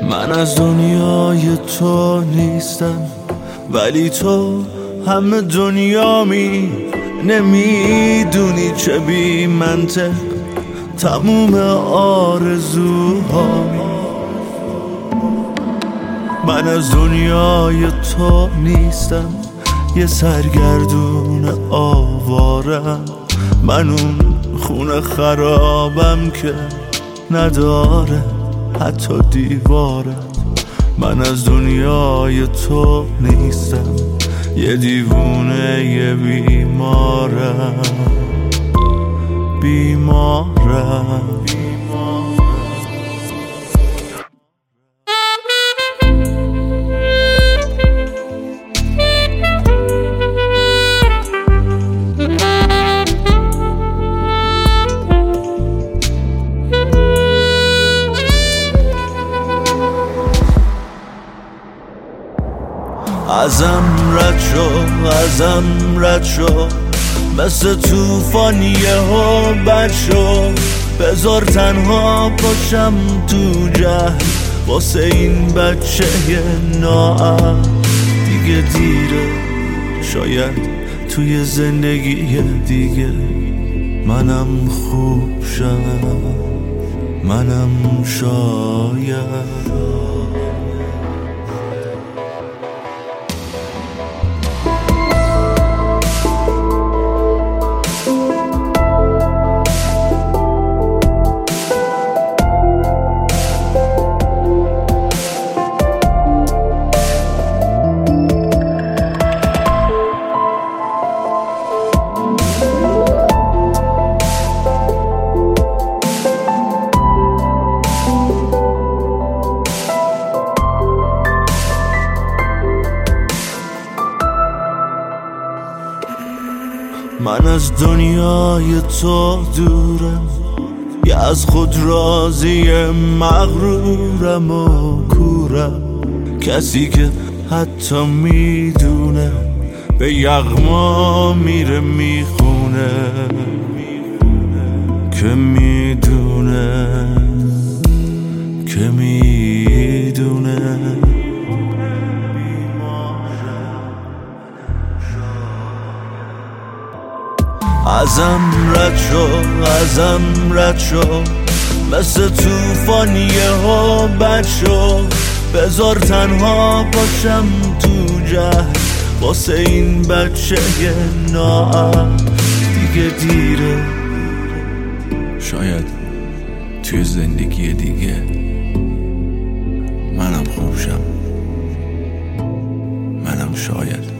من از دنیای تو نیستم، ولی تو همه دنیامی. نمیدونی چه بی منطق تموم آرزوهامی. من از دنیای تو نیستم، یه سرگردون آوارم. من اون خونه خرابم که نداره حتی دیوارم. من از دنیای تو نیستم، یه دیوونه یه بیمارم. ازم رد شو مثل توفان یهو بد شو. بذار تنها باشم تو جهل واسه این بچه نااهل. دیگه دیره، شاید توی زندگی دیگه منم خوب شم. منم شاید من از دنیای تو دورم، یا از خود راضی مغرورم و کورم. کسی که حتی میدونه به یغما میره میخونه، که میدونه ازم رد شو مثل توفان یهو بد شو. بذار تنها باشم تو جهل واسه این بچه نااهل. دیگه دیره، شاید توی زندگی دیگه منم خوب شم. منم شاید